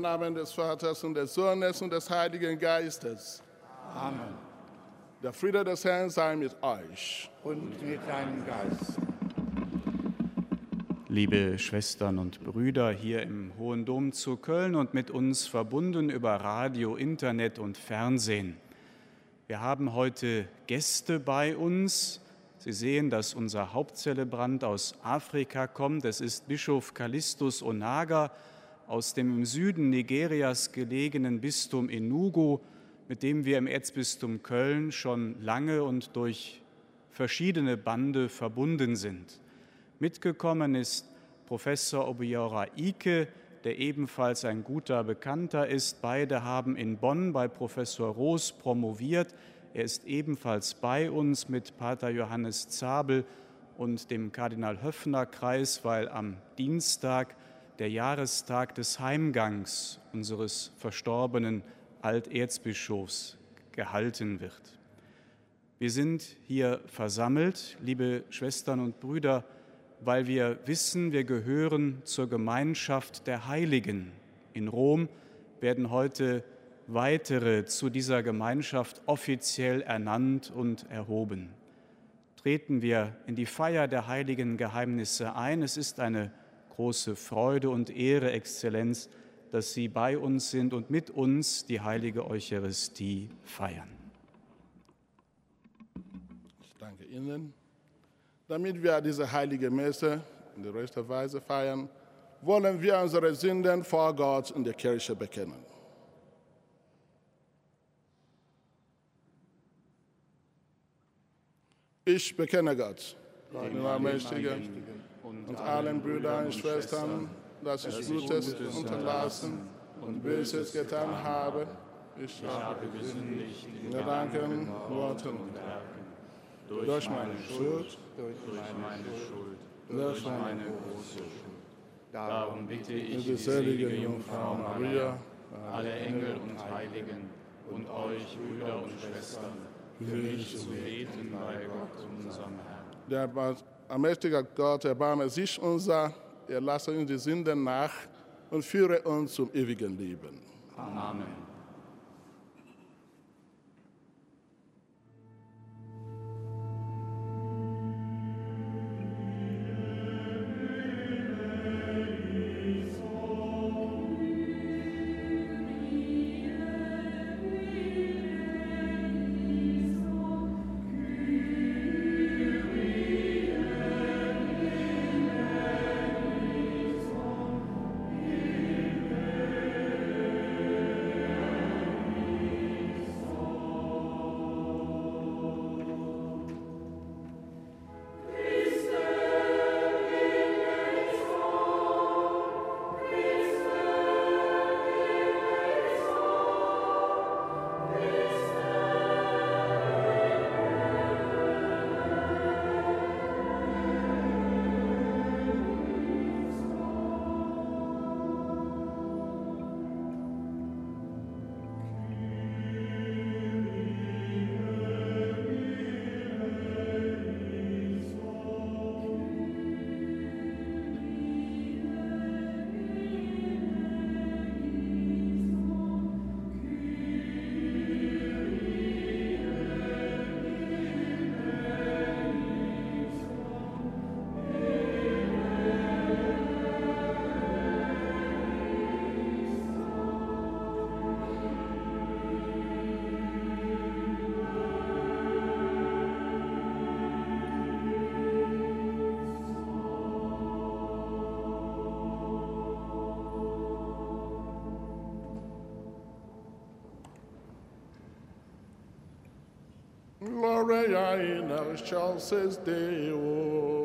Namen des Vaters und des Sohnes und des Heiligen Geistes. Amen. Der Friede des Herrn sei mit euch. Und mit deinem Geist. Liebe Schwestern und Brüder hier im Hohen Dom zu Köln und mit uns verbunden über Radio, Internet und Fernsehen. Wir haben heute Gäste bei uns. Sie sehen, dass unser Hauptzelebrant aus Afrika kommt. Es ist Bischof Callistus Onaga aus dem im Süden Nigerias gelegenen Bistum Enugu, mit dem wir im Erzbistum Köln schon lange und durch verschiedene Bande verbunden sind. Mitgekommen ist Professor Obiora Ike, der ebenfalls ein guter Bekannter ist. Beide haben in Bonn bei Professor Roos promoviert. Er ist ebenfalls bei uns mit Pater Johannes Zabel und dem Kardinal Höffner-Kreis, weil am Dienstag der Jahrestag des Heimgangs unseres verstorbenen Alterzbischofs gehalten wird. Wir sind hier versammelt, liebe Schwestern und Brüder, weil wir wissen, wir gehören zur Gemeinschaft der Heiligen. In Rom werden heute weitere zu dieser Gemeinschaft offiziell ernannt und erhoben. Treten wir in die Feier der heiligen Geheimnisse ein. Es ist eine große Freude und Ehre, Exzellenz, dass Sie bei uns sind und mit uns die heilige Eucharistie feiern. Ich danke Ihnen. Damit wir diese heilige Messe in der rechten Weise feiern, wollen wir unsere Sünden vor Gott in der Kirche bekennen. Ich bekenne Gott, den Allmächtigen und allen Brüdern und Schwestern, dass ich Gutes unterlassen und Böses getan habe. Ich habe gesündigt in Gedanken, Worten und Werken, durch meine Schuld, durch meine große Schuld. Darum bitte ich Die selige Jungfrau Maria, alle Engel und Heiligen und euch, Brüder und Schwestern, für mich zu beten bei Gott, unserem Herrn. der allmächtige Gott, erbarme sich unser, er lasse uns die Sünden nach und führe uns zum ewigen Leben. Amen. Gloria in excelsis Deo.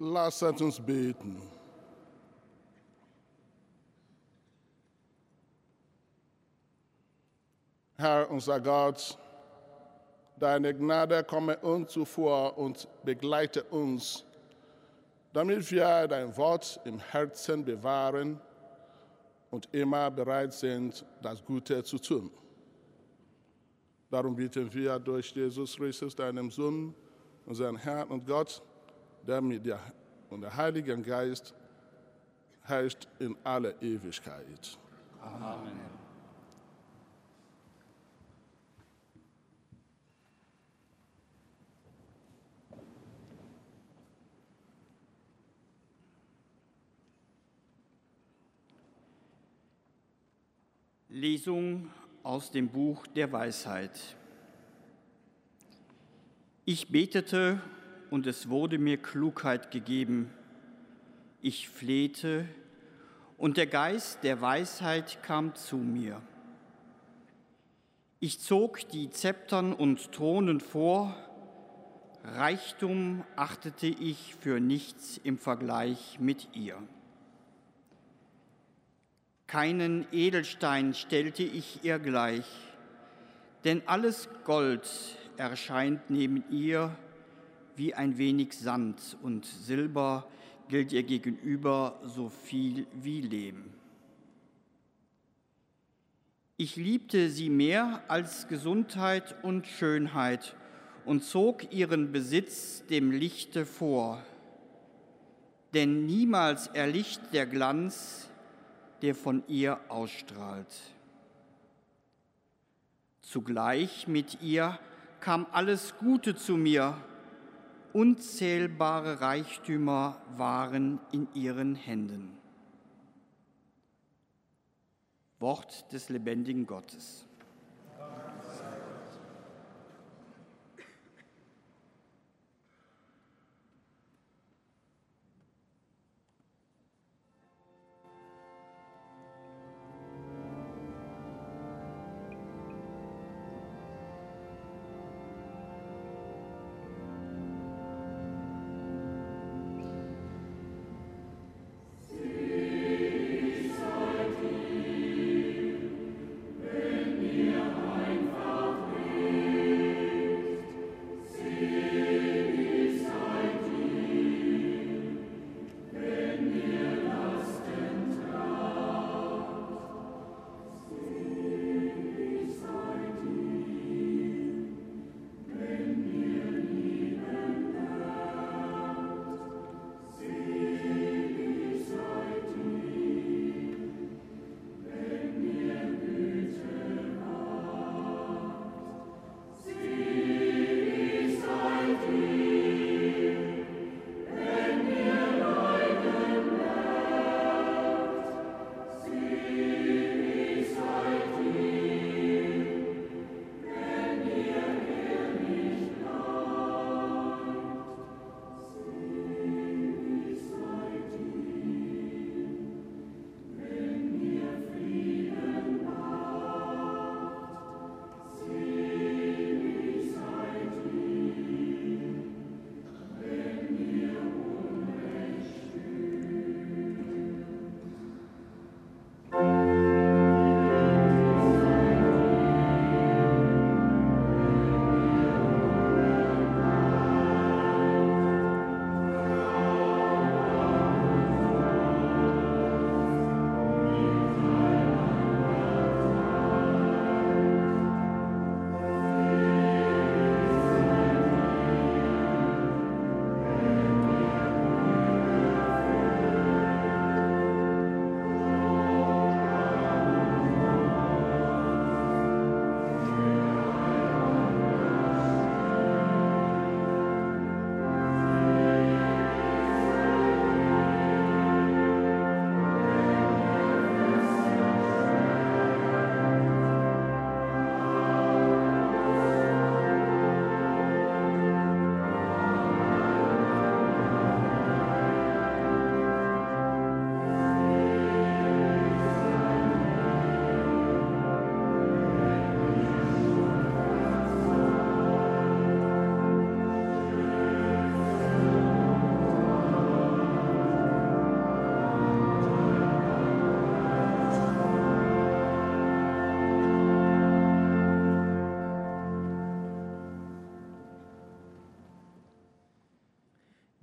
Lasset uns beten. Herr, unser Gott, deine Gnade komme uns zuvor und begleite uns, damit wir dein Wort im Herzen bewahren und immer bereit sind, das Gute zu tun. Darum bitten wir durch Jesus Christus, deinem Sohn, unseren Herrn und Gott, der mit dir und der Heiligen Geist herrscht in alle Ewigkeit. Amen. Lesung aus dem Buch der Weisheit. Ich betete, und es wurde mir Klugheit gegeben. Ich flehte, und der Geist der Weisheit kam zu mir. Ich zog die Zeptern und Thronen vor, Reichtum achtete ich für nichts im Vergleich mit ihr. Keinen Edelstein stellte ich ihr gleich, denn alles Gold erscheint neben ihr wie ein wenig Sand, und Silber gilt ihr gegenüber so viel wie Lehm. Ich liebte sie mehr als Gesundheit und Schönheit und zog ihren Besitz dem Lichte vor, denn niemals erlischt der Glanz, der von ihr ausstrahlt. Zugleich mit ihr kam alles Gute zu mir, unzählbare Reichtümer waren in ihren Händen. Wort des lebendigen Gottes. Wenn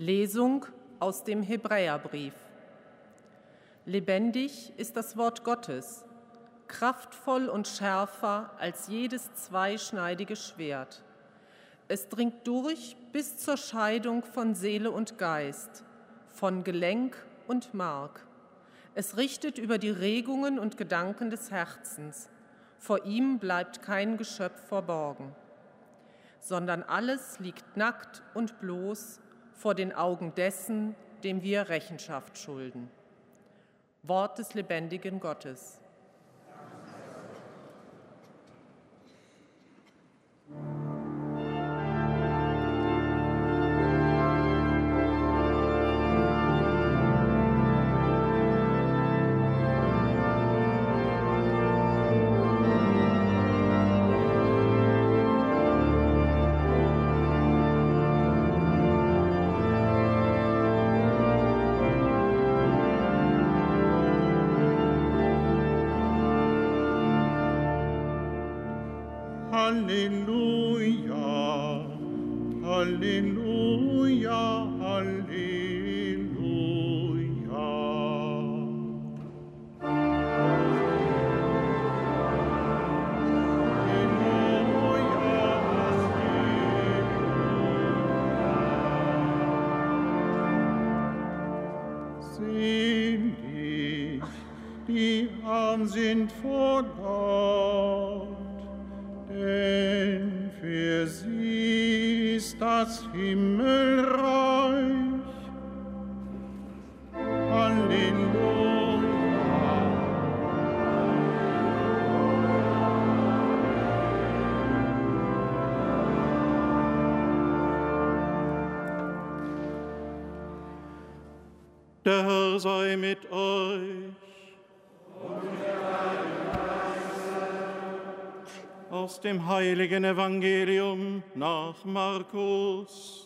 Lesung aus dem Hebräerbrief. Lebendig ist das Wort Gottes, kraftvoll und schärfer als jedes zweischneidige Schwert. Es dringt durch bis zur Scheidung von Seele und Geist, von Gelenk und Mark. Es richtet über die Regungen und Gedanken des Herzens. Vor ihm bleibt kein Geschöpf verborgen, sondern alles liegt nackt und bloß vor den Augen dessen, dem wir Rechenschaft schulden. Wort des lebendigen Gottes. Halleluja, Halleluja, Halleluja. Selig, die arm sind vor Gott, denn für sie ist das Himmelreich. Halleluja. Der Herr sei mit euch. Aus dem heiligen Evangelium nach Markus.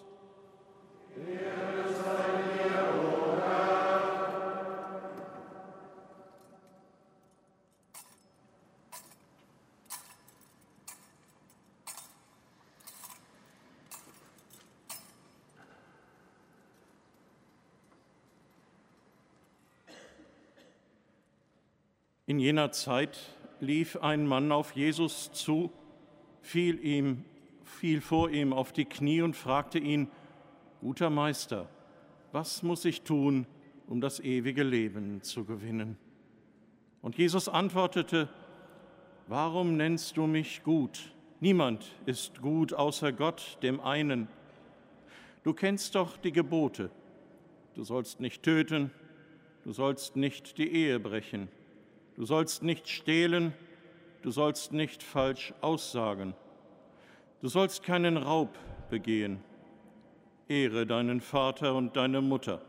In jener Zeit lief ein Mann auf Jesus zu, fiel vor ihm auf die Knie und fragte ihn: Guter Meister, was muss ich tun, um das ewige Leben zu gewinnen? Und Jesus antwortete: Warum nennst du mich gut? Niemand ist gut außer Gott, dem einen. Du kennst doch die Gebote. Du sollst nicht töten, du sollst nicht die Ehe brechen, du sollst nicht stehlen, du sollst nicht falsch aussagen, du sollst keinen Raub begehen, ehre deinen Vater und deine Mutter.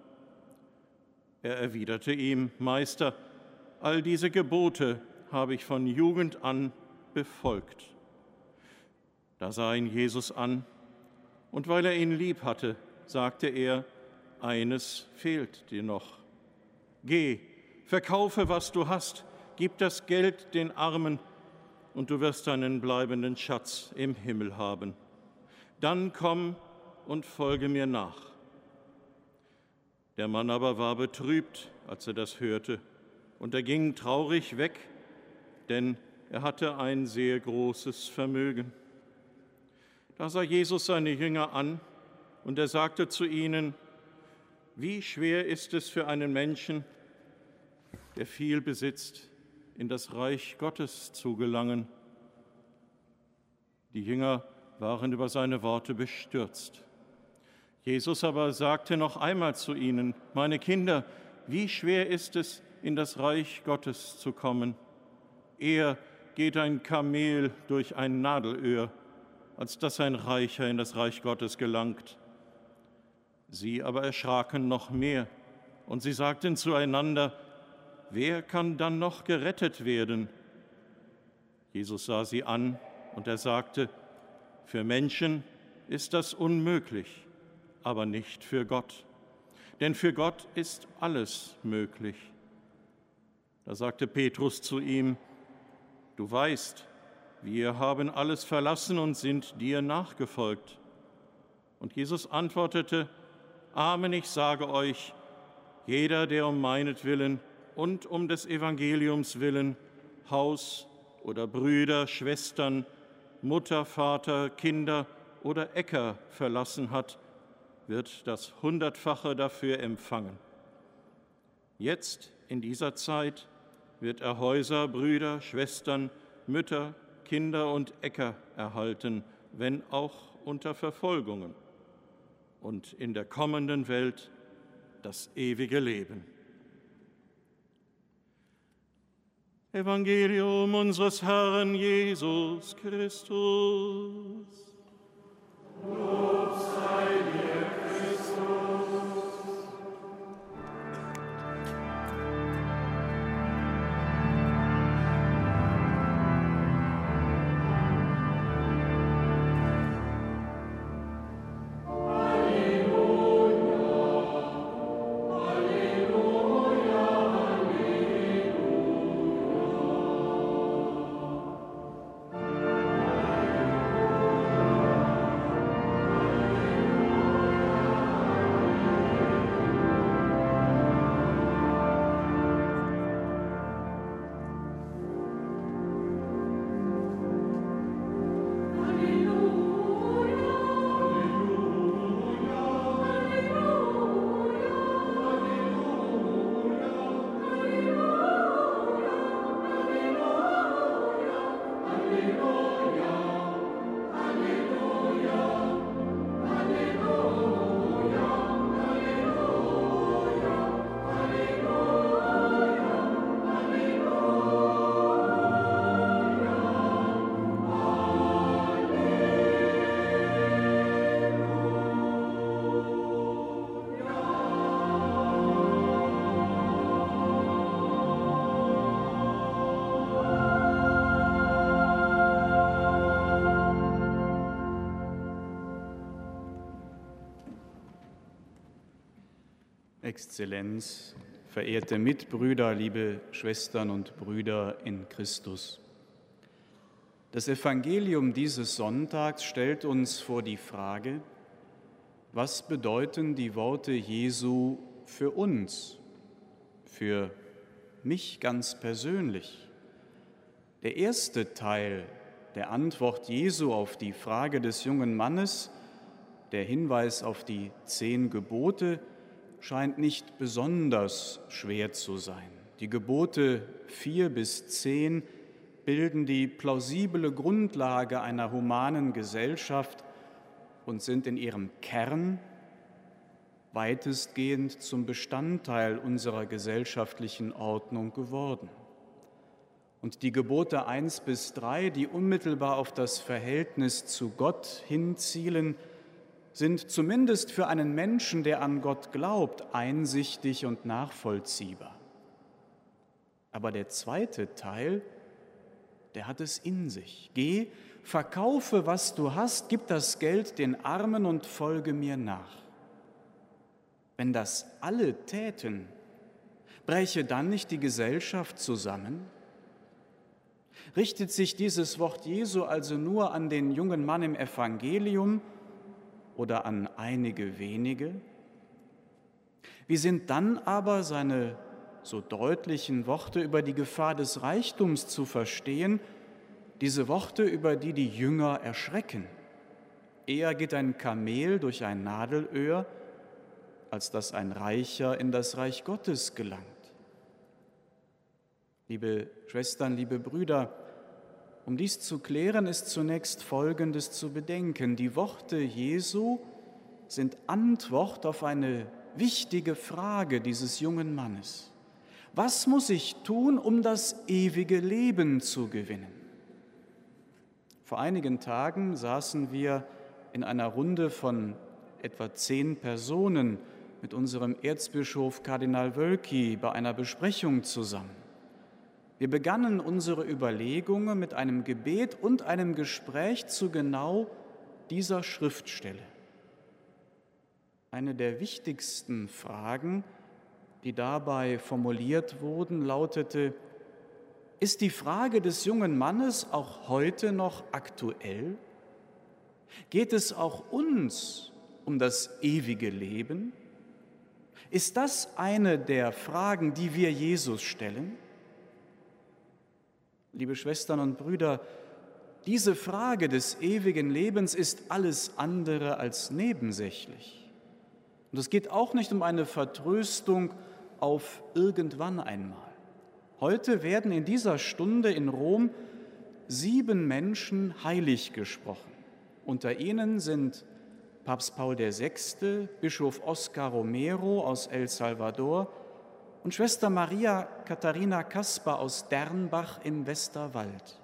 Er erwiderte ihm: Meister, all diese Gebote habe ich von Jugend an befolgt. Da sah ihn Jesus an, und weil er ihn lieb hatte, sagte er: Eines fehlt dir noch. Geh, verkaufe, was du hast, gib das Geld den Armen, und du wirst einen bleibenden Schatz im Himmel haben. Dann komm und folge mir nach. Der Mann aber war betrübt, als er das hörte, und er ging traurig weg, denn er hatte ein sehr großes Vermögen. Da sah Jesus seine Jünger an, und er sagte zu ihnen: Wie schwer ist es für einen Menschen, der viel besitzt, in das Reich Gottes zu gelangen. Die Jünger waren über seine Worte bestürzt. Jesus aber sagte noch einmal zu ihnen: Meine Kinder, wie schwer ist es, in das Reich Gottes zu kommen? Eher geht ein Kamel durch ein Nadelöhr, als dass ein Reicher in das Reich Gottes gelangt. Sie aber erschraken noch mehr, und sie sagten zueinander: Wer kann dann noch gerettet werden? Jesus sah sie an, und er sagte: Für Menschen ist das unmöglich, aber nicht für Gott. Denn für Gott ist alles möglich. Da sagte Petrus zu ihm: Du weißt, wir haben alles verlassen und sind dir nachgefolgt. Und Jesus antwortete: Amen, ich sage euch, jeder, der um meinetwillen und um des Evangeliums willen Haus oder Brüder, Schwestern, Mutter, Vater, Kinder oder Äcker verlassen hat, wird das 100-fache dafür empfangen. Jetzt, in dieser Zeit, wird er Häuser, Brüder, Schwestern, Mütter, Kinder und Äcker erhalten, wenn auch unter Verfolgungen. Und in der kommenden Welt das ewige Leben. Evangelium unseres Herrn Jesus Christus. Lob sei dir, Christus. Exzellenz, verehrte Mitbrüder, liebe Schwestern und Brüder in Christus. Das Evangelium dieses Sonntags stellt uns vor die Frage, was bedeuten die Worte Jesu für uns, für mich ganz persönlich? Der erste Teil der Antwort Jesu auf die Frage des jungen Mannes, der Hinweis auf die 10 Gebote, scheint nicht besonders schwer zu sein. Die Gebote 4 bis 10 bilden die plausible Grundlage einer humanen Gesellschaft und sind in ihrem Kern weitestgehend zum Bestandteil unserer gesellschaftlichen Ordnung geworden. Und die Gebote 1 bis 3, die unmittelbar auf das Verhältnis zu Gott hinzielen, sind zumindest für einen Menschen, der an Gott glaubt, einsichtig und nachvollziehbar. Aber der zweite Teil, der hat es in sich. Geh, verkaufe, was du hast, gib das Geld den Armen und folge mir nach. Wenn das alle täten, bräche dann nicht die Gesellschaft zusammen? Richtet sich dieses Wort Jesu also nur an den jungen Mann im Evangelium oder an einige wenige? Wie sind dann aber seine so deutlichen Worte über die Gefahr des Reichtums zu verstehen, diese Worte, über die die Jünger erschrecken? Eher geht ein Kamel durch ein Nadelöhr, als dass ein Reicher in das Reich Gottes gelangt. Liebe Schwestern, liebe Brüder, um dies zu klären, ist zunächst Folgendes zu bedenken. Die Worte Jesu sind Antwort auf eine wichtige Frage dieses jungen Mannes. Was muss ich tun, um das ewige Leben zu gewinnen? Vor einigen Tagen saßen wir in einer Runde von etwa 10 Personen mit unserem Erzbischof Kardinal Wölki bei einer Besprechung zusammen. Wir begannen unsere Überlegungen mit einem Gebet und einem Gespräch zu genau dieser Schriftstelle. Eine der wichtigsten Fragen, die dabei formuliert wurden, lautete: Ist die Frage des jungen Mannes auch heute noch aktuell? Geht es auch uns um das ewige Leben? Ist das eine der Fragen, die wir Jesus stellen? Liebe Schwestern und Brüder, diese Frage des ewigen Lebens ist alles andere als nebensächlich. Und es geht auch nicht um eine Vertröstung auf irgendwann einmal. Heute werden in dieser Stunde in Rom 7 Menschen heilig gesprochen. Unter ihnen sind Papst Paul VI., Bischof Oscar Romero aus El Salvador und Schwester Maria Katharina Kasper aus Dernbach im Westerwald.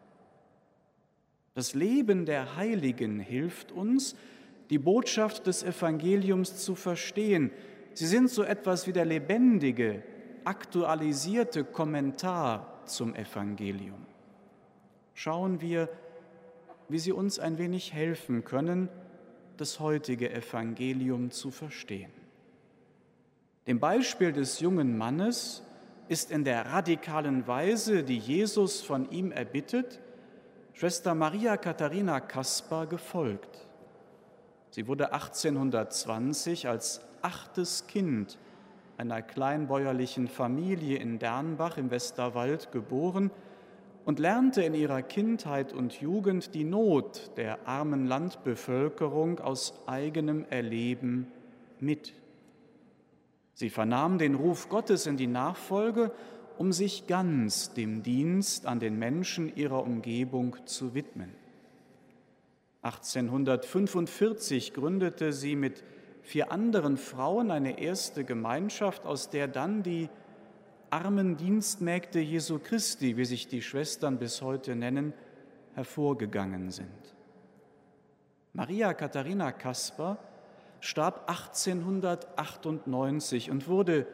Das Leben der Heiligen hilft uns, die Botschaft des Evangeliums zu verstehen. Sie sind so etwas wie der lebendige, aktualisierte Kommentar zum Evangelium. Schauen wir, wie sie uns ein wenig helfen können, das heutige Evangelium zu verstehen. Dem Beispiel des jungen Mannes ist in der radikalen Weise, die Jesus von ihm erbittet, Schwester Maria Katharina Kasper gefolgt. Sie wurde 1820 als 8. Kind einer kleinbäuerlichen Familie in Dernbach im Westerwald geboren und lernte in ihrer Kindheit und Jugend die Not der armen Landbevölkerung aus eigenem Erleben mit. Sie vernahm den Ruf Gottes in die Nachfolge, um sich ganz dem Dienst an den Menschen ihrer Umgebung zu widmen. 1845 gründete sie mit 4 anderen Frauen eine erste Gemeinschaft, aus der dann die armen Dienstmägde Jesu Christi, wie sich die Schwestern bis heute nennen, hervorgegangen sind. Maria Katharina Kasper starb 1898 und wurde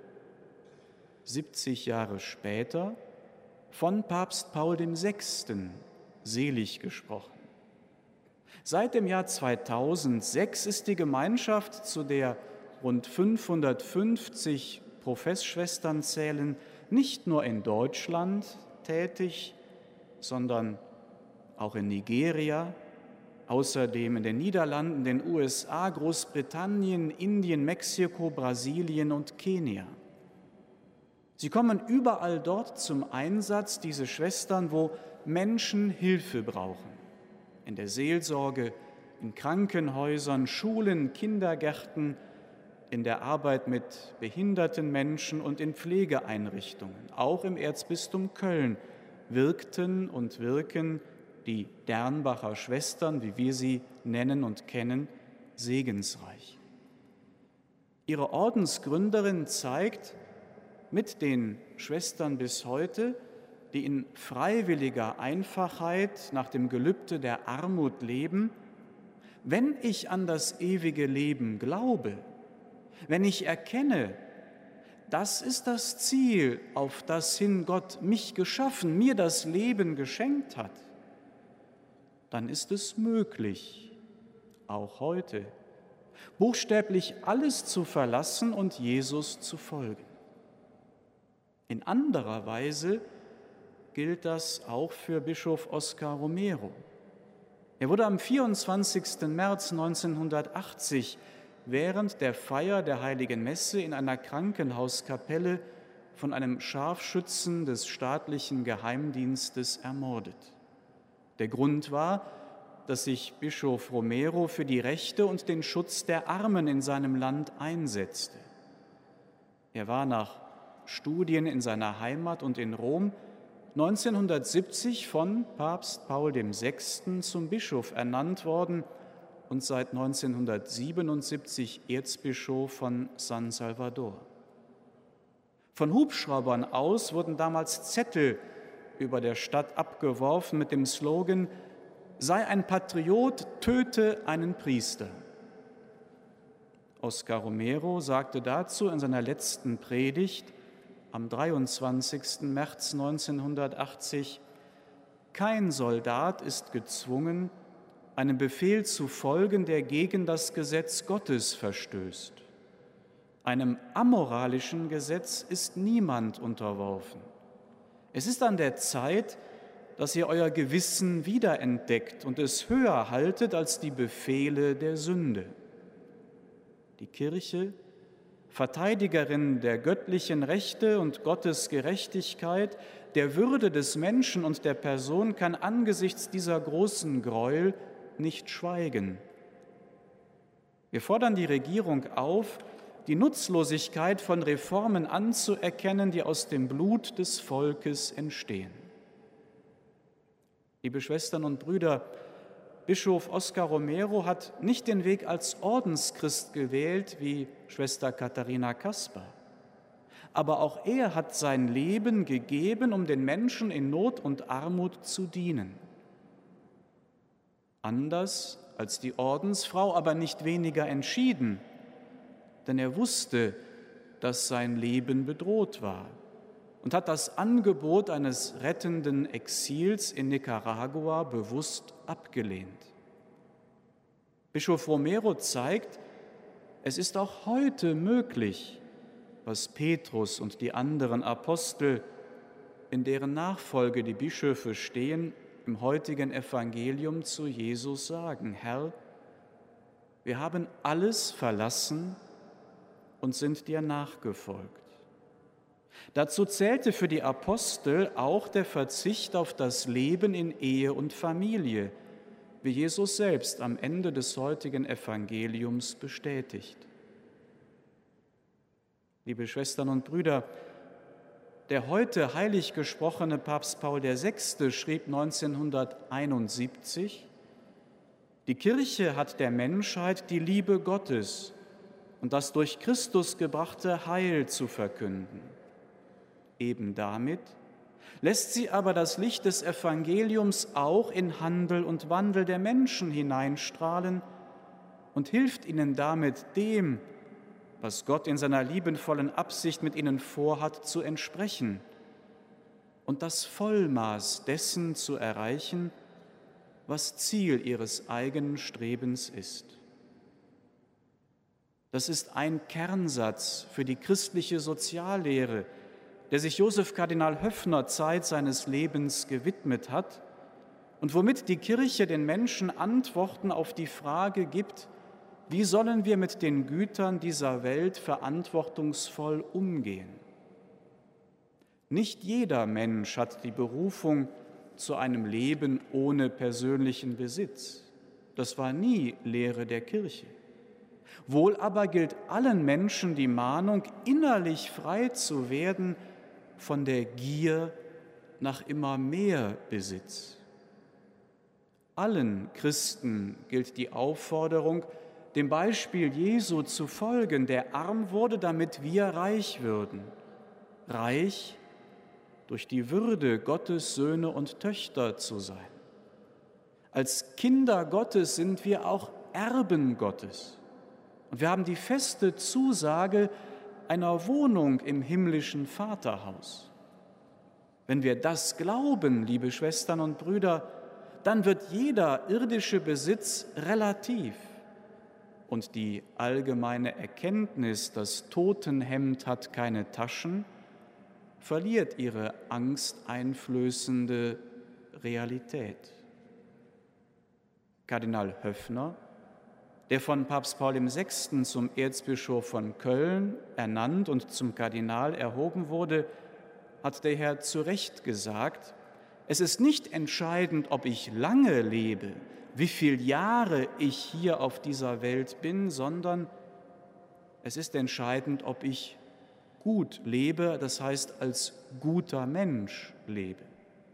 70 Jahre später von Papst Paul VI. Selig gesprochen. Seit dem Jahr 2006 ist die Gemeinschaft, zu der rund 550 Professschwestern zählen, nicht nur in Deutschland tätig, sondern auch in Nigeria, außerdem in den Niederlanden, den USA, Großbritannien, Indien, Mexiko, Brasilien und Kenia. Sie kommen überall dort zum Einsatz, diese Schwestern, wo Menschen Hilfe brauchen. In der Seelsorge, in Krankenhäusern, Schulen, Kindergärten, in der Arbeit mit behinderten Menschen und in Pflegeeinrichtungen. Auch im Erzbistum Köln wirkten und wirken die Dernbacher Schwestern, wie wir sie nennen und kennen, segensreich. Ihre Ordensgründerin zeigt mit den Schwestern bis heute, die in freiwilliger Einfachheit nach dem Gelübde der Armut leben, wenn ich an das ewige Leben glaube, wenn ich erkenne, das ist das Ziel, auf das hin Gott mich geschaffen, mir das Leben geschenkt hat, dann ist es möglich, auch heute, buchstäblich alles zu verlassen und Jesus zu folgen. In anderer Weise gilt das auch für Bischof Oscar Romero. Er wurde am 24. März 1980 während der Feier der Heiligen Messe in einer Krankenhauskapelle von einem Scharfschützen des staatlichen Geheimdienstes ermordet. Der Grund war, dass sich Bischof Romero für die Rechte und den Schutz der Armen in seinem Land einsetzte. Er war nach Studien in seiner Heimat und in Rom 1970 von Papst Paul VI. Zum Bischof ernannt worden und seit 1977 Erzbischof von San Salvador. Von Hubschraubern aus wurden damals Zettel über der Stadt abgeworfen mit dem Slogan: Sei ein Patriot, töte einen Priester. Oscar Romero sagte dazu in seiner letzten Predigt am 23. März 1980: Kein Soldat ist gezwungen, einem Befehl zu folgen, der gegen das Gesetz Gottes verstößt. Einem amoralischen Gesetz ist niemand unterworfen. Es ist an der Zeit, dass ihr euer Gewissen wiederentdeckt und es höher haltet als die Befehle der Sünde. Die Kirche Verteidigerin der göttlichen Rechte und Gottes Gerechtigkeit, der Würde des Menschen und der Person, kann angesichts dieser großen Gräuel nicht schweigen. Wir fordern die Regierung auf, die Nutzlosigkeit von Reformen anzuerkennen, die aus dem Blut des Volkes entstehen. Liebe Schwestern und Brüder, Bischof Oscar Romero hat nicht den Weg als Ordenschrist gewählt wie Schwester Katharina Kaspar. Aber auch er hat sein Leben gegeben, um den Menschen in Not und Armut zu dienen. Anders als die Ordensfrau, aber nicht weniger entschieden, denn er wusste, dass sein Leben bedroht war und hat das Angebot eines rettenden Exils in Nicaragua bewusst abgelehnt. Bischof Romero zeigt, es ist auch heute möglich, was Petrus und die anderen Apostel, in deren Nachfolge die Bischöfe stehen, im heutigen Evangelium zu Jesus sagen: Herr, wir haben alles verlassen und sind dir nachgefolgt. Dazu zählte für die Apostel auch der Verzicht auf das Leben in Ehe und Familie, wie Jesus selbst am Ende des heutigen Evangeliums bestätigt. Liebe Schwestern und Brüder, der heute heilig gesprochene Papst Paul VI. Schrieb 1971, die Kirche hat der Menschheit die Liebe Gottes und das durch Christus gebrachte Heil zu verkünden. Eben damit lässt sie aber das Licht des Evangeliums auch in Handel und Wandel der Menschen hineinstrahlen und hilft ihnen damit dem, was Gott in seiner liebenvollen Absicht mit ihnen vorhat, zu entsprechen und das Vollmaß dessen zu erreichen, was Ziel ihres eigenen Strebens ist. Das ist ein Kernsatz für die christliche Soziallehre, der sich Josef Kardinal Höffner Zeit seines Lebens gewidmet hat und womit die Kirche den Menschen Antworten auf die Frage gibt, wie sollen wir mit den Gütern dieser Welt verantwortungsvoll umgehen? Nicht jeder Mensch hat die Berufung zu einem Leben ohne persönlichen Besitz. Das war nie Lehre der Kirche. Wohl aber gilt allen Menschen die Mahnung, innerlich frei zu werden von der Gier nach immer mehr Besitz. Allen Christen gilt die Aufforderung, dem Beispiel Jesu zu folgen, der arm wurde, damit wir reich würden. Reich durch die Würde, Gottes Söhne und Töchter zu sein. Als Kinder Gottes sind wir auch Erben Gottes. Und wir haben die feste Zusage einer Wohnung im himmlischen Vaterhaus. Wenn wir das glauben, liebe Schwestern und Brüder, dann wird jeder irdische Besitz relativ. Und die allgemeine Erkenntnis, das Totenhemd hat keine Taschen, verliert ihre angsteinflößende Realität. Kardinal Höffner, der von Papst Paul VI. Zum Erzbischof von Köln ernannt und zum Kardinal erhoben wurde, hat daher zu Recht gesagt, es ist nicht entscheidend, ob ich lange lebe, wie viele Jahre ich hier auf dieser Welt bin, sondern es ist entscheidend, ob ich gut lebe, das heißt als guter Mensch lebe.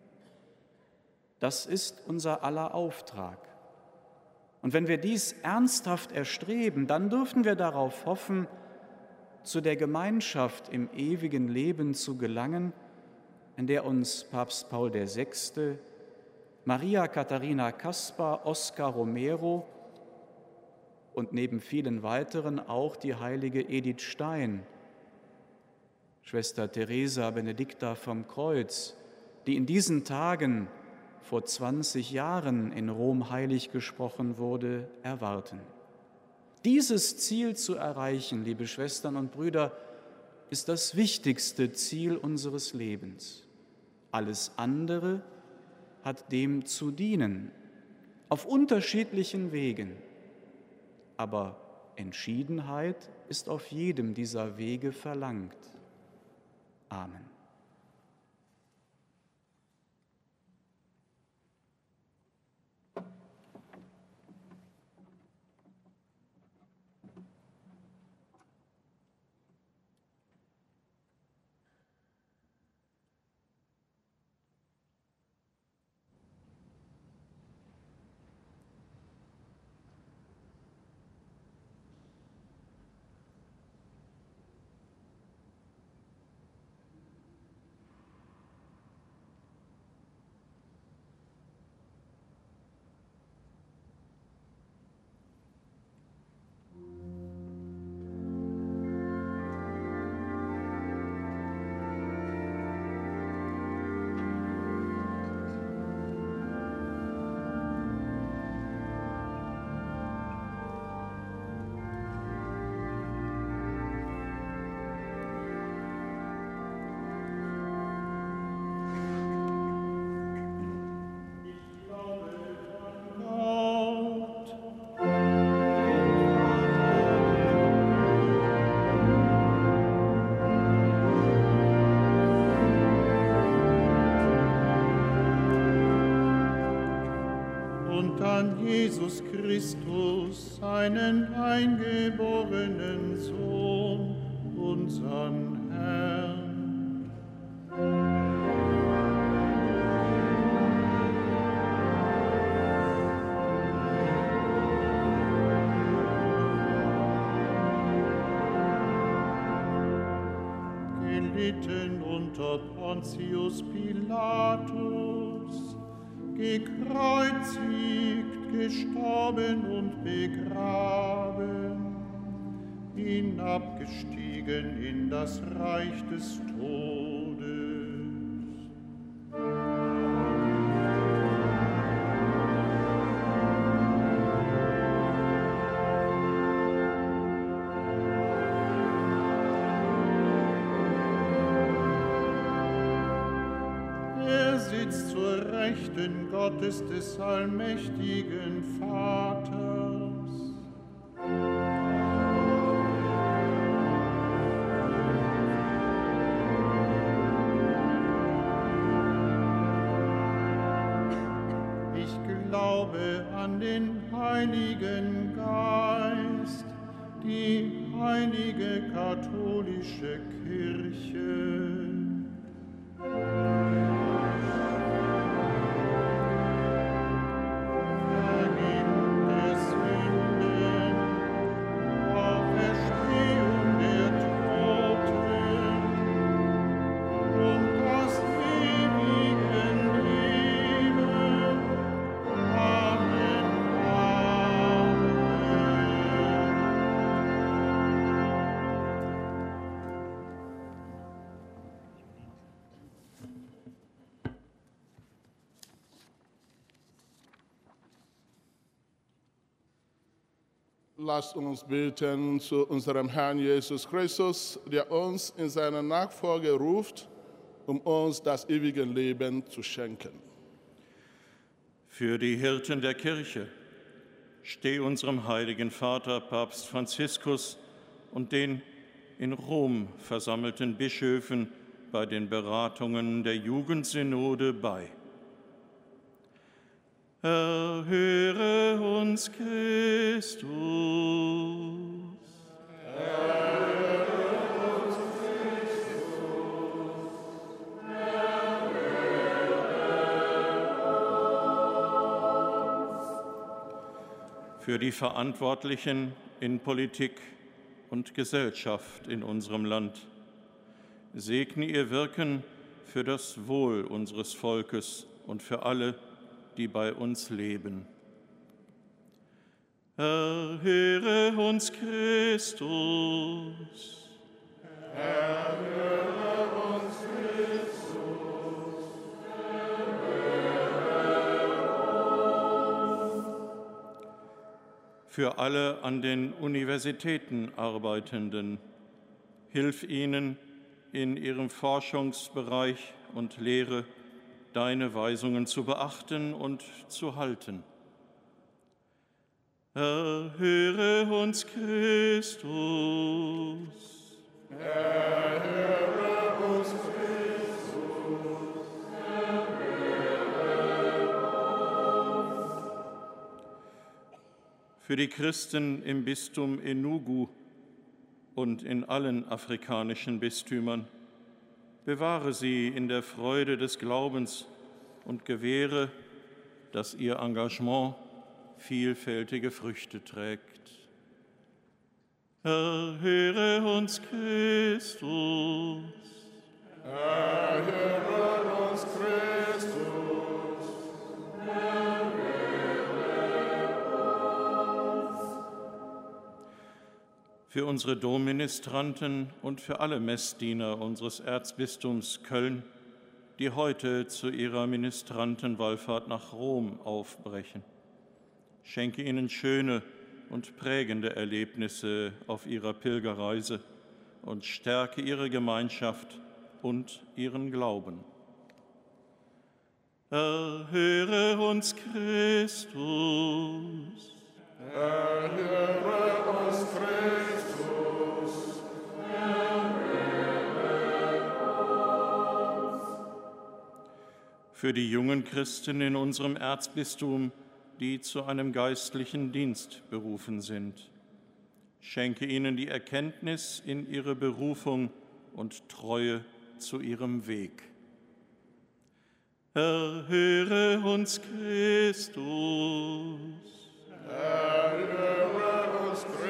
Das ist unser aller Auftrag. Und wenn wir dies ernsthaft erstreben, dann dürfen wir darauf hoffen, zu der Gemeinschaft im ewigen Leben zu gelangen, in der uns Papst Paul VI., Maria Katharina Kaspar, Oscar Romero und neben vielen weiteren auch die heilige Edith Stein, Schwester Teresa Benedicta vom Kreuz, die in diesen Tagen vor 20 Jahren in Rom heilig gesprochen wurde, erwarten. Dieses Ziel zu erreichen, liebe Schwestern und Brüder, ist das wichtigste Ziel unseres Lebens. Alles andere hat dem zu dienen, auf unterschiedlichen Wegen. Aber Entschiedenheit ist auf jedem dieser Wege verlangt. Amen. Jesus Christus, seinen eingeborenen Sohn, unseren Herrn. Gelitten unter Pontius Pilatus, gekreuzigt, gestorben und begraben, hinabgestiegen in das Reich des Todes. Er sitzt zur Rechten Gottes des allmächtigen Vaters. Ich glaube an den Heiligen Geist, die heilige katholische Kirche, Lasst uns beten zu unserem Herrn Jesus Christus, der uns in seine Nachfolge ruft, um uns das ewige Leben zu schenken. Für die Hirten der Kirche, steh unserem heiligen Vater Papst Franziskus und den in Rom versammelten Bischöfen bei den Beratungen der Jugendsynode bei. Erhöre uns, Christus. Erhöre uns, Christus. Erhöre uns. Für die Verantwortlichen in Politik und Gesellschaft in unserem Land, segne ihr Wirken für das Wohl unseres Volkes und für alle, die bei uns leben. Erhöre uns, Christus. Erhöre uns, Christus. Erhöre uns. Für alle an den Universitäten Arbeitenden, hilf ihnen in ihrem Forschungsbereich und Lehre, deine Weisungen zu beachten und zu halten. Erhöre uns, Christus. Erhöre uns, Christus. Für die Christen im Bistum Enugu und in allen afrikanischen Bistümern, bewahre sie in der Freude des Glaubens und gewähre, dass ihr Engagement vielfältige Früchte trägt. Erhöre uns, Christus. Erhöre uns, Christus. Für unsere Domministranten und für alle Messdiener unseres Erzbistums Köln, die heute zu ihrer Ministrantenwallfahrt nach Rom aufbrechen. Schenke ihnen schöne und prägende Erlebnisse auf ihrer Pilgerreise und stärke ihre Gemeinschaft und ihren Glauben. Erhöre uns, Christus. Erhöre uns, Christus. Für die jungen Christen in unserem Erzbistum, die zu einem geistlichen Dienst berufen sind. Schenke ihnen die Erkenntnis in ihre Berufung und Treue zu ihrem Weg. Erhöre uns, Christus. Erhöre uns, Christus.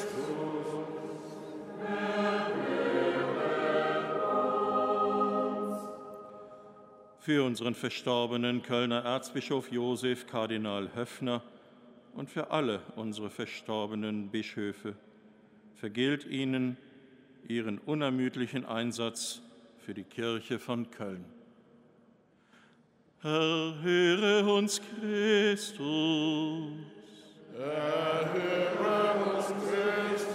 Für unseren verstorbenen Kölner Erzbischof Josef Kardinal Höffner und für alle unsere verstorbenen Bischöfe vergilt ihnen ihren unermüdlichen Einsatz für die Kirche von Köln. Erhöre uns, Christus. Erhöre uns, Christus.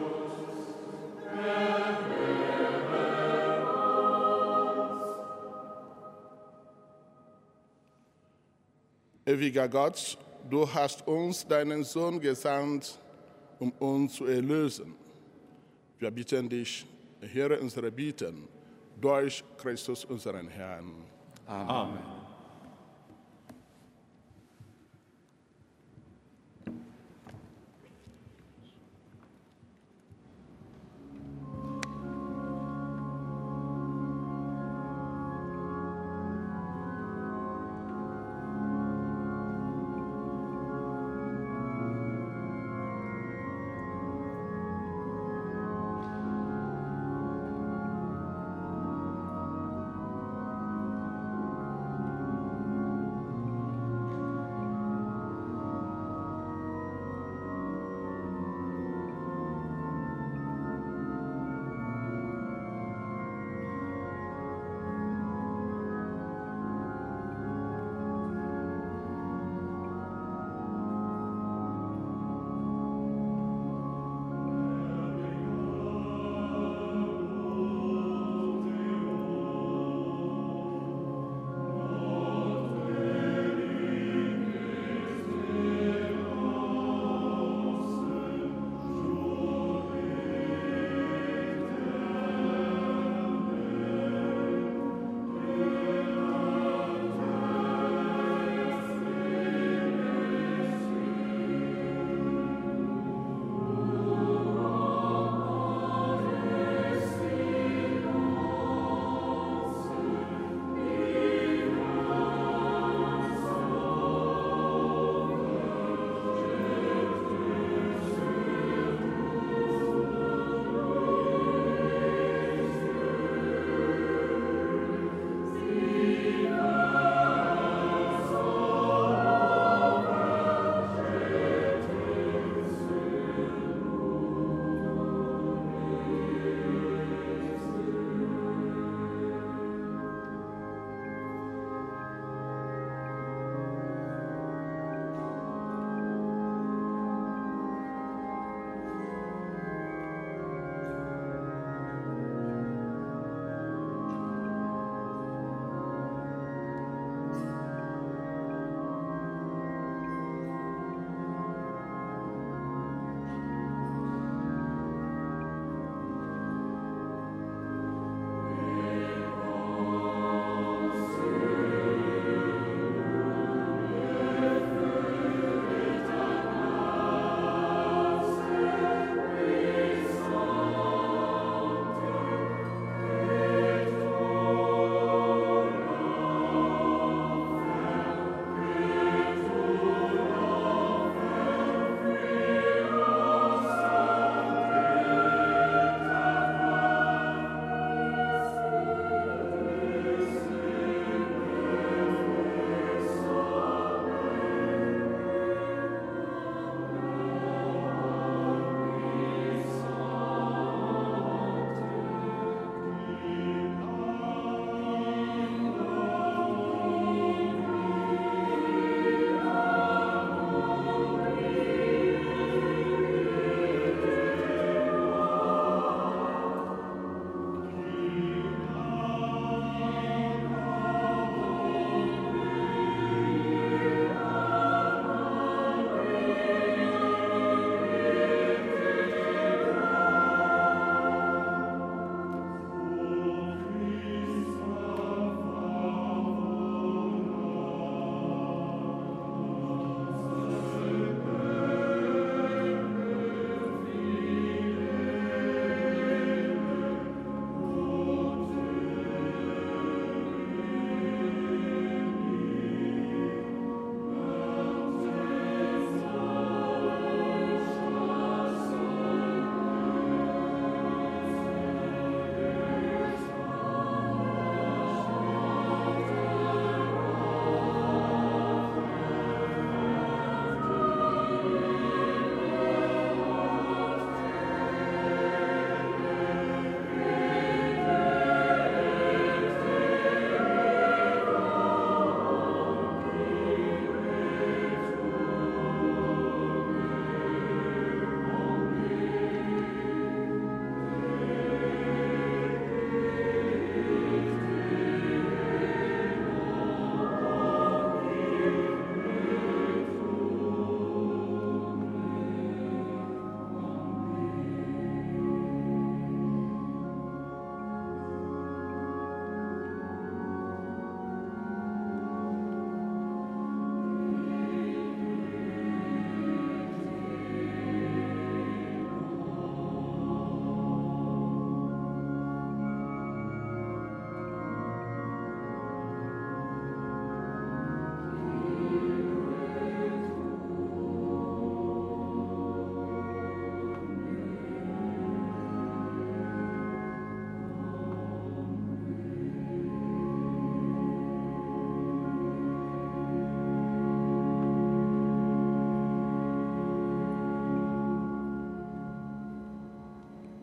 Ewiger Gott, du hast uns deinen Sohn gesandt, um uns zu erlösen. Wir bitten dich, erhöre unsere Bitten durch Christus, unseren Herrn. Amen.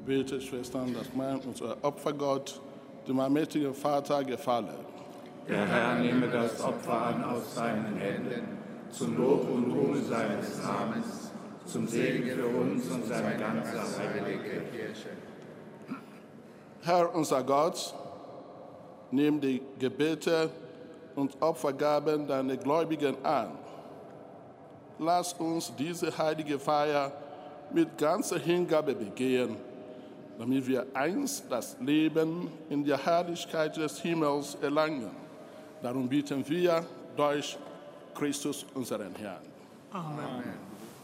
Bitte, Schwestern, dass mein unser Opfergott, dem allmächtigen Vater, gefalle. Der Herr nehme das Opfer an aus seinen Händen, zum Lob und Ruhm seines Namens, zum Segen für uns und seine ganze heilige Kirche. Herr, unser Gott, nimm die Gebete und Opfergaben deiner Gläubigen an. Lass uns diese heilige Feier mit ganzer Hingabe begehen, damit wir einst das Leben in der Herrlichkeit des Himmels erlangen. Darum bitten wir durch Christus, unseren Herrn. Amen.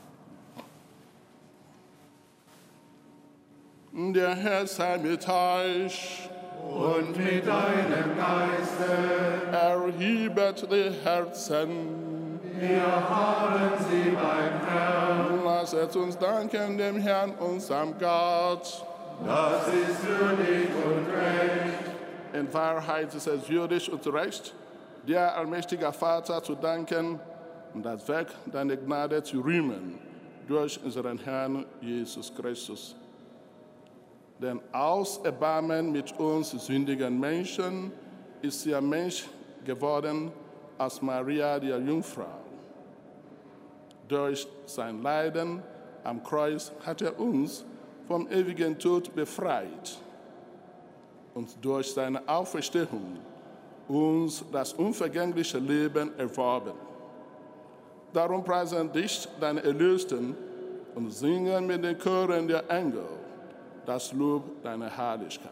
Der Herr sei mit euch. Und mit deinem Geiste. Erhebet die Herzen. Wir haben sie beim Herrn. Lasset uns danken dem Herrn, unserem Gott. Das ist würdig und recht. In Wahrheit ist es würdig und recht, dir, allmächtiger Vater, zu danken und das Werk deiner Gnade zu rühmen durch unseren Herrn Jesus Christus. Denn aus Erbarmen mit uns sündigen Menschen ist er Mensch geworden als Maria, die Jungfrau. Durch sein Leiden am Kreuz hat er uns vom ewigen Tod befreit und durch seine Auferstehung uns das unvergängliche Leben erworben. Darum preisen dich deine Erlösten und singen mit den Chören der Engel das Lob deiner Herrlichkeit.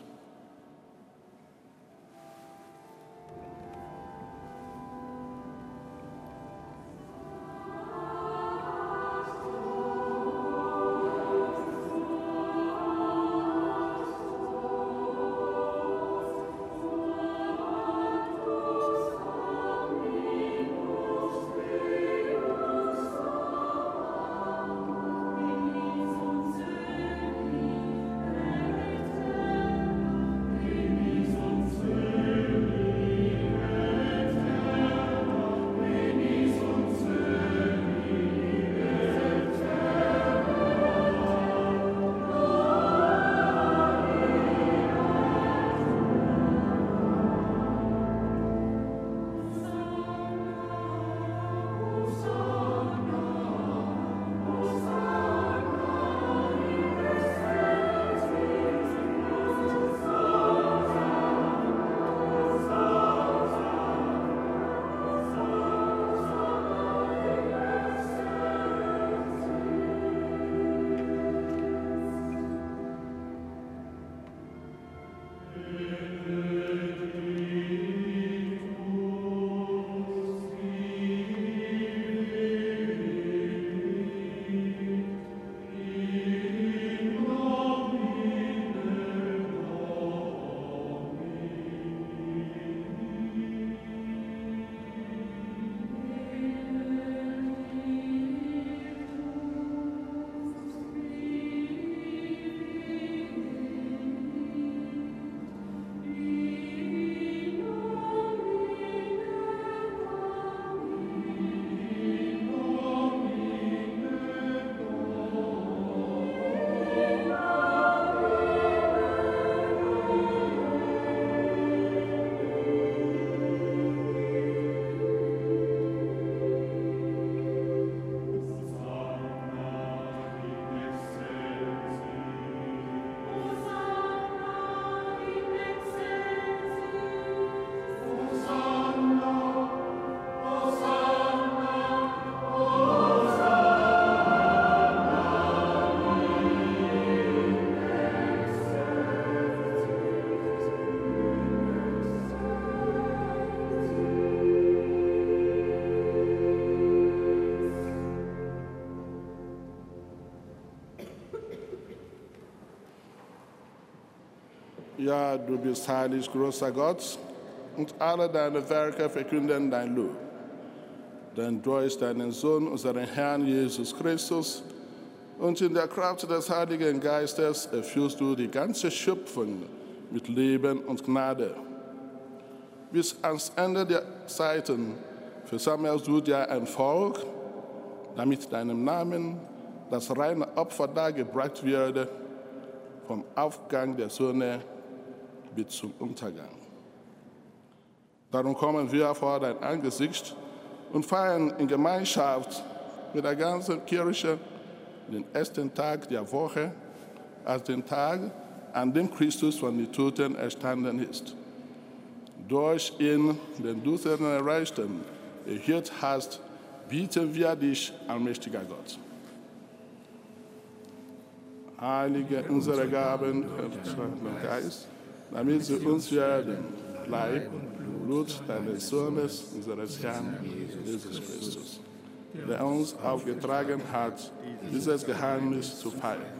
Ja, du bist heilig, großer Gott, und alle deine Werke verkünden dein Lob. Denn durch deinen Sohn, unseren Herrn Jesus Christus, und in der Kraft des Heiligen Geistes erfüllst du die ganze Schöpfung mit Leben und Gnade. Bis ans Ende der Zeiten versammelst du dir ein Volk, damit deinem Namen das reine Opfer dargebracht werde vom Aufgang der Sonne bis zum Untergang. Darum kommen wir vor dein Angesicht und feiern in Gemeinschaft mit der ganzen Kirche den ersten Tag der Woche als den Tag, an dem Christus von den Toten erstanden ist. Durch ihn, den du seinen Reichtum erhöht hast, bitten wir dich, allmächtiger Gott. Heilige unsere Gaben, und Geist, damit sie uns werden, Leib und Blut deines Sohnes, unseres Herrn Jesus Christus, der uns aufgetragen hat, dieses Geheimnis zu feiern.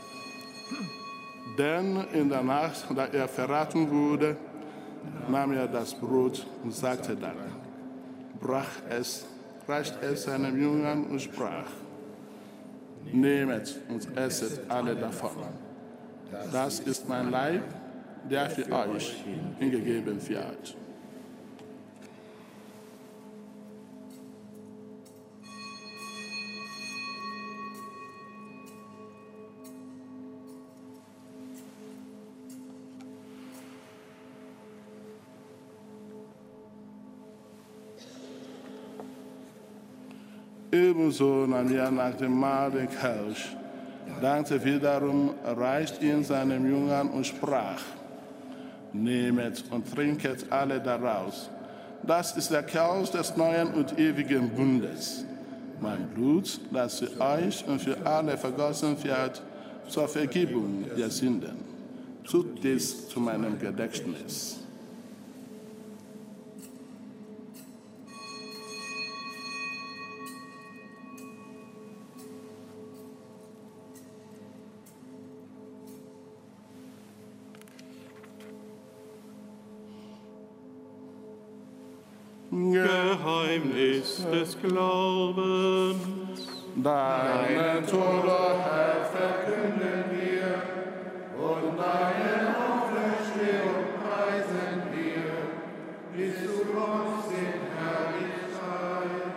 Denn in der Nacht, da er verraten wurde, nahm er das Brot und sagte dann, brach es, reichte es seinen Jüngern und sprach, nehmet und esset alle davon. Das ist mein Leib, der für euch hingegeben wird. Ebenso nahm er nach dem Mahl den Kelch, dankte wiederum, reichte ihn seinen Jüngern und sprach, nehmet und trinket alle daraus. Das ist der Kelch des neuen und ewigen Bundes, mein Blut, das für euch und für alle vergossen wird, zur Vergebung der Sünden. Tut dies zu meinem Gedächtnis. Geheimnis des Glaubens. Deinen Tod, Herr, verkünden wir, und deine Auferstehung preisen wir, bis du kommst in Herrlichkeit.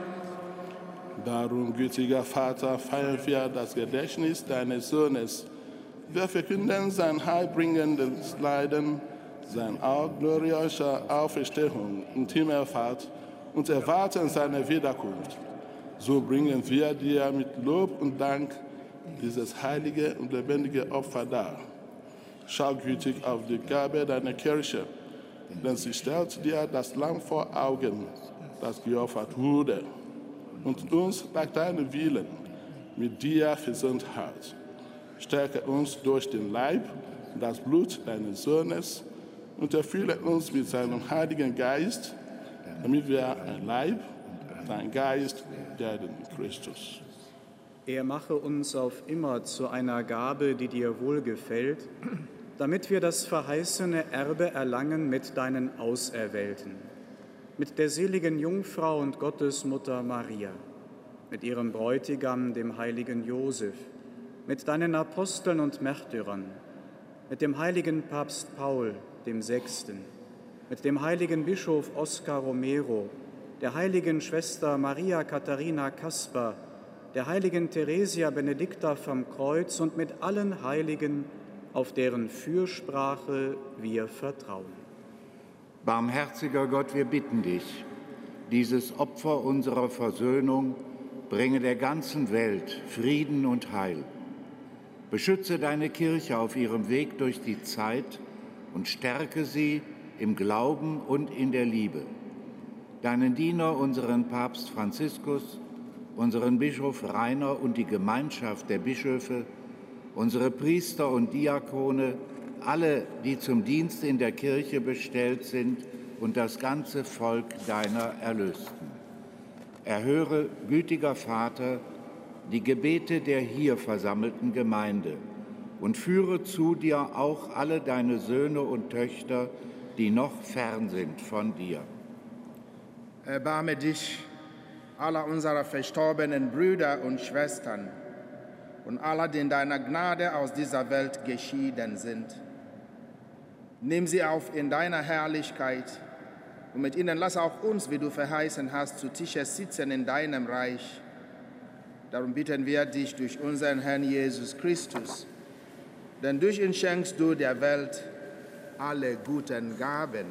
Darum, gütiger Vater, feiern wir das Gedächtnis deines Sohnes. Wir verkünden sein heilbringendes Leiden, seine gloriose Auferstehung und Himmelfahrt und erwarten seine Wiederkunft. So bringen wir dir mit Lob und Dank dieses heilige und lebendige Opfer dar. Schau gütig auf die Gabe deiner Kirche, denn sie stellt dir das Lamm vor Augen, das geopfert wurde, und uns nach deinem Willen mit dir versöhnt hat. Stärke uns durch den Leib und das Blut deines Sohnes und erfülle uns mit seinem Heiligen Geist, damit wir ein Leib und ein Geist werden in Christus. Er mache uns auf immer zu einer Gabe, die dir wohlgefällt, damit wir das verheißene Erbe erlangen mit deinen Auserwählten, mit der seligen Jungfrau und Gottesmutter Maria, mit ihrem Bräutigam, dem heiligen Josef, mit deinen Aposteln und Märtyrern, mit dem heiligen Papst Paul, dem Sechsten, mit dem heiligen Bischof Oskar Romero, der heiligen Schwester Maria Katharina Kasper, der heiligen Theresia Benedicta vom Kreuz und mit allen Heiligen, auf deren Fürsprache wir vertrauen. Barmherziger Gott, wir bitten dich, dieses Opfer unserer Versöhnung bringe der ganzen Welt Frieden und Heil. Beschütze deine Kirche auf ihrem Weg durch die Zeit und stärke sie im Glauben und in der Liebe. Deinen Diener, unseren Papst Franziskus, unseren Bischof Rainer und die Gemeinschaft der Bischöfe, unsere Priester und Diakone, alle, die zum Dienst in der Kirche bestellt sind, und das ganze Volk deiner Erlösten. Erhöre, gütiger Vater, die Gebete der hier versammelten Gemeinde und führe zu dir auch alle deine Söhne und Töchter, die noch fern sind von dir. Erbarme dich aller unserer verstorbenen Brüder und Schwestern und aller, die in deiner Gnade aus dieser Welt geschieden sind. Nimm sie auf in deiner Herrlichkeit und mit ihnen lass auch uns, wie du verheißen hast, zu Tische sitzen in deinem Reich. Darum bitten wir dich durch unseren Herrn Jesus Christus, denn durch ihn schenkst du der Welt alle guten Gaben.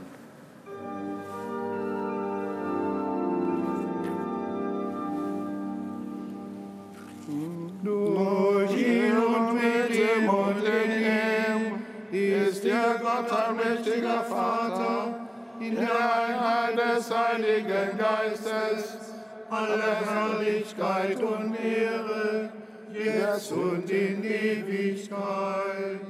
Durch ihn und mit ihm und in ihm ist der Gott allmächtiger Vater, in der Einheit des Heiligen Geistes, alle Herrlichkeit und Ehre, jetzt und in Ewigkeit.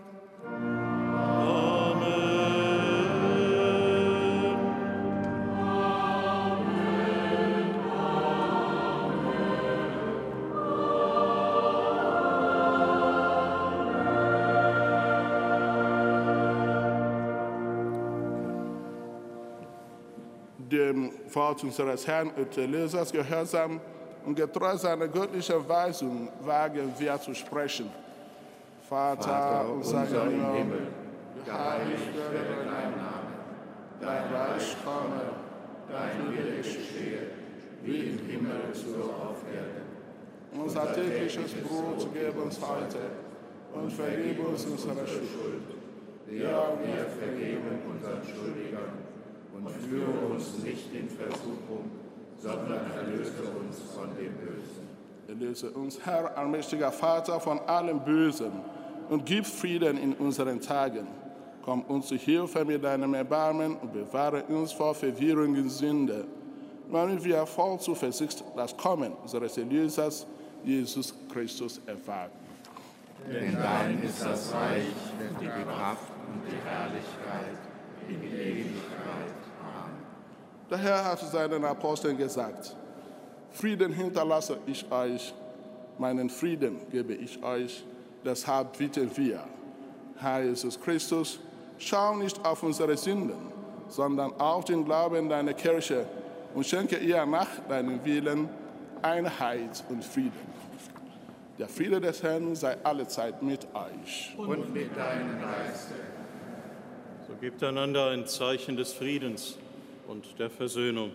Dem Wort unseres Herrn und Erlösers gehorsam und getreu seiner göttlichen Weisung wagen wir zu sprechen. Vater unser im Himmel, geheiligt werde dein Name, dein Reich komme, dein Wille geschehe, wie im Himmel so auf Erden. Unser tägliches Brot gib uns heute und vergib uns unsere Schuld, wie auch wir vergeben unseren Schuldigern. Und führe uns nicht in Versuchung, sondern erlöse uns von dem Bösen. Erlöse uns, Herr, allmächtiger Vater, von allem Bösen und gib Frieden in unseren Tagen. Komm uns zu Hilfe mit deinem Erbarmen und bewahre uns vor Verwirrung und Sünde, damit wir voll Zuversicht das Kommen unseres Erlösers, Jesus Christus, erwarten. Denn dein ist das Reich und die Kraft und die Herrlichkeit in Ewigkeit. Der Herr hat seinen Aposteln gesagt, Frieden hinterlasse ich euch, meinen Frieden gebe ich euch, deshalb bitten wir, Herr Jesus Christus, schau nicht auf unsere Sünden, sondern auf den Glauben deiner Kirche und schenke ihr nach deinem Willen Einheit und Frieden. Der Friede des Herrn sei allezeit mit euch. Und mit deinem Geiste. So gebt einander ein Zeichen des Friedens und der Versöhnung.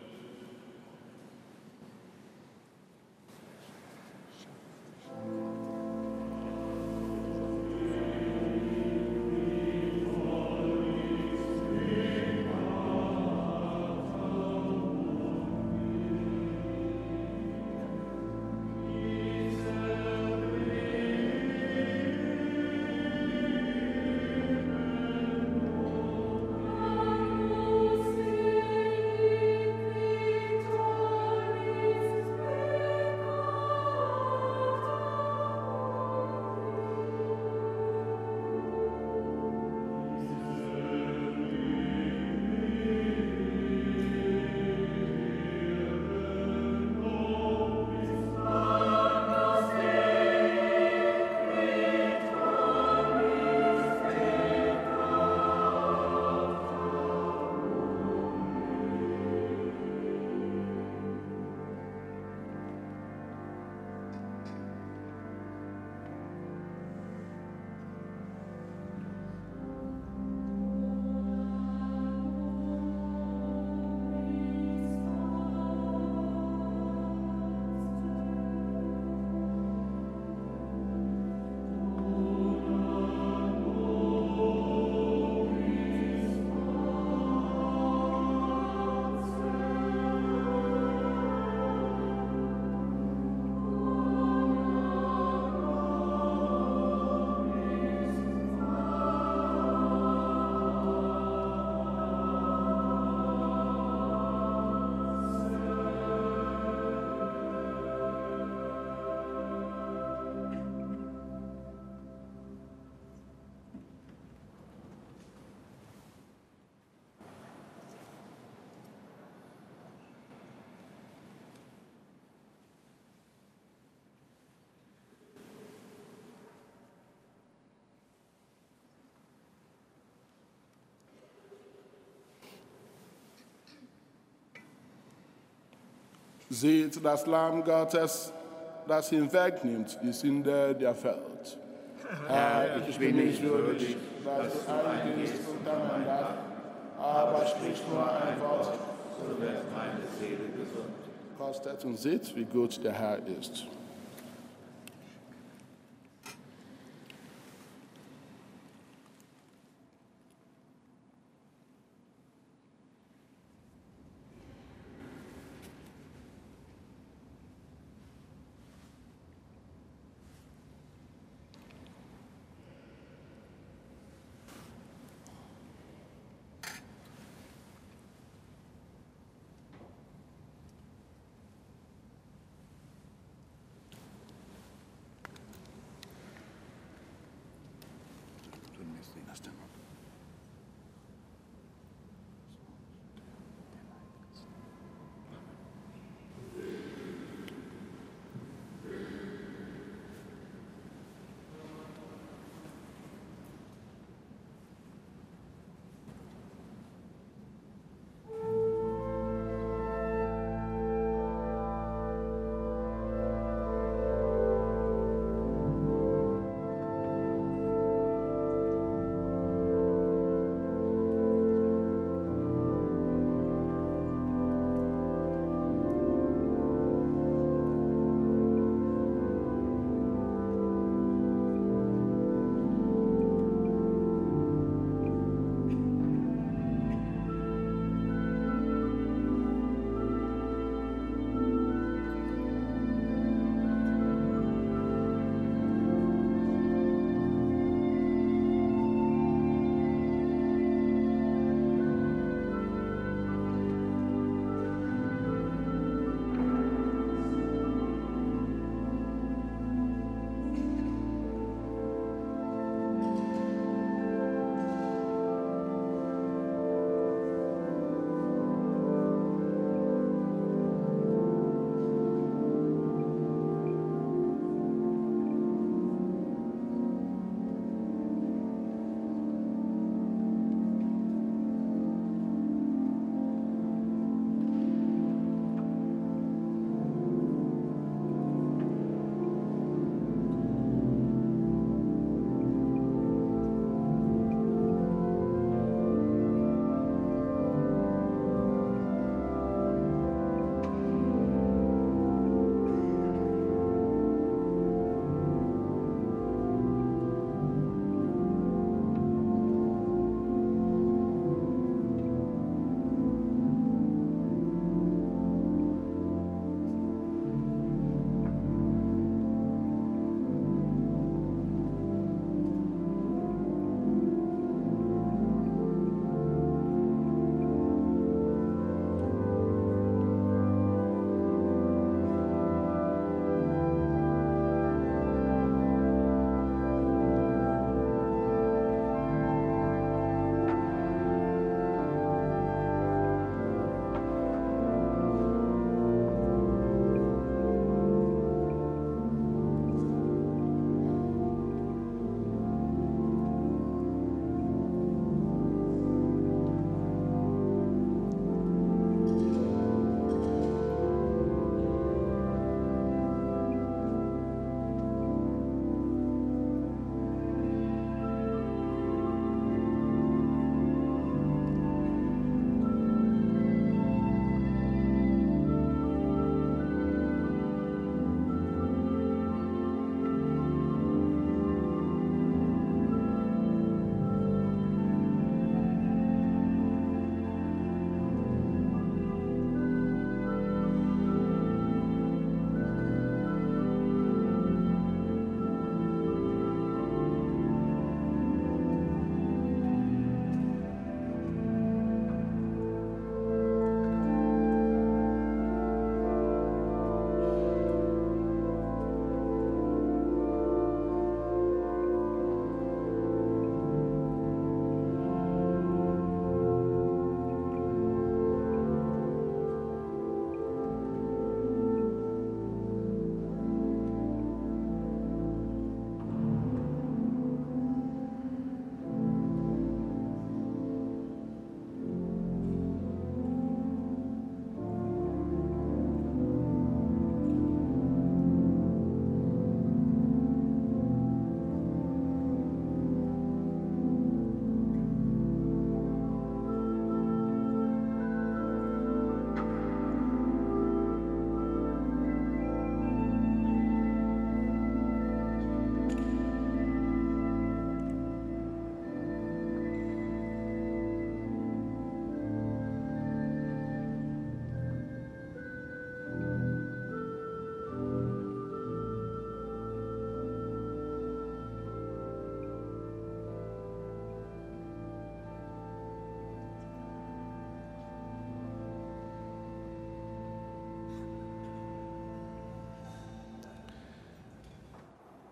Seht das Lamm Gottes, das hinwegnimmt die Sünde der Welt. Herr, ich bin nicht würdig, dass du eingehst unter mein Dach, aber sprich nur ein Wort, so wird meine Seele gesund. Kostet und seht, wie gut der Herr ist.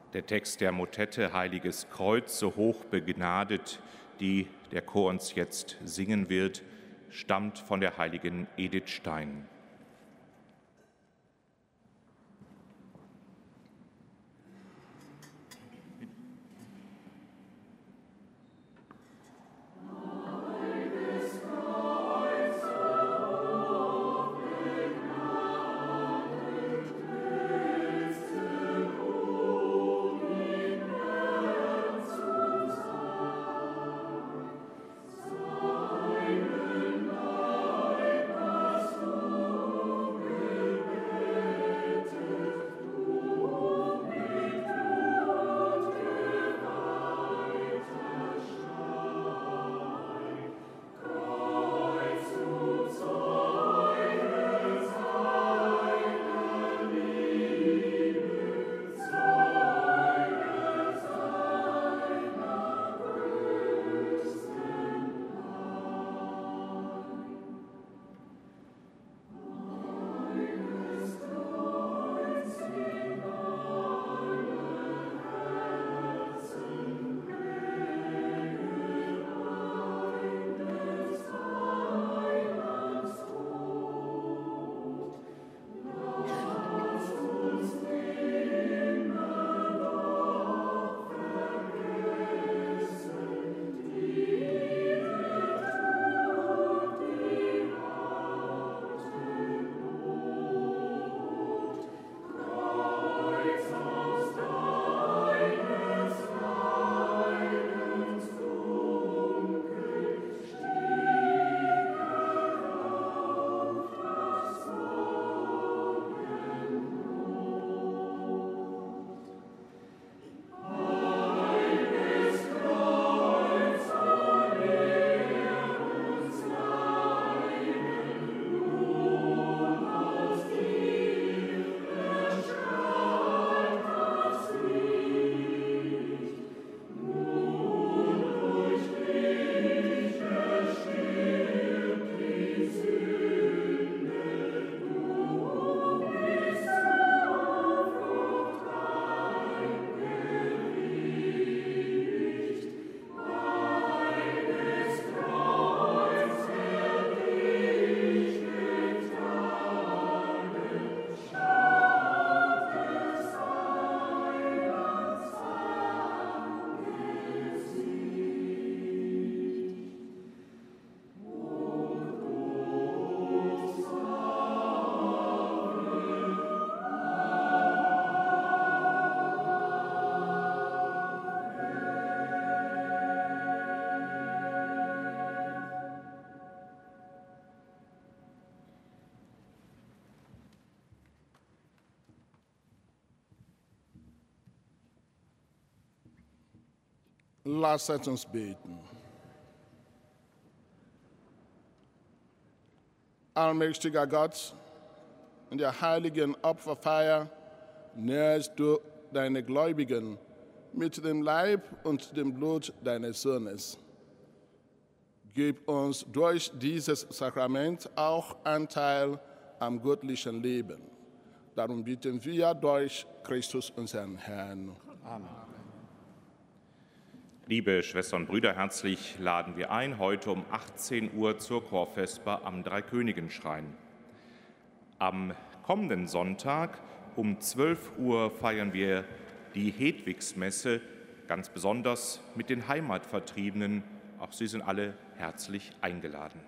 Der Text der Motette Heiliges Kreuz, so hoch begnadet, die der Chor uns jetzt singen wird, stammt von der heiligen Edith Stein. Lasst uns beten. Allmächtiger Gott, in der heiligen Opferfeier nährst du deine Gläubigen mit dem Leib und dem Blut deines Sohnes. Gib uns durch dieses Sakrament auch Anteil am göttlichen Leben. Darum bitten wir durch Christus, unseren Herrn. Amen. Liebe Schwestern und Brüder, herzlich laden wir ein, heute um 18 Uhr zur Chorvesper am Dreikönigenschrein. Am kommenden Sonntag um 12 Uhr feiern wir die Hedwigsmesse, ganz besonders mit den Heimatvertriebenen. Auch Sie sind alle herzlich eingeladen.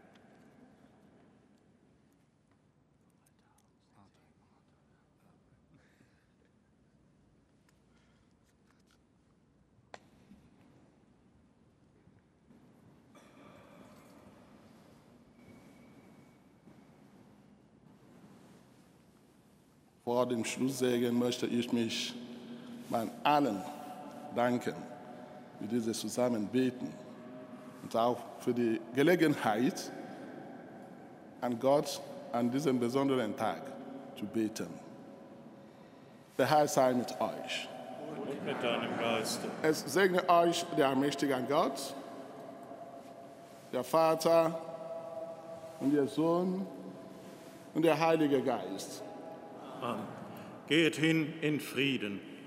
Vor dem Schlusssegen möchte ich mich bei allen danken, für dieses Zusammenbeten und auch für die Gelegenheit, an Gott an diesem besonderen Tag zu beten. Der Herr sei mit euch. Und mit deinem Geiste. Es segne euch der allmächtige Gott, der Vater und der Sohn und der Heilige Geist. Amen. Geht hin in Frieden.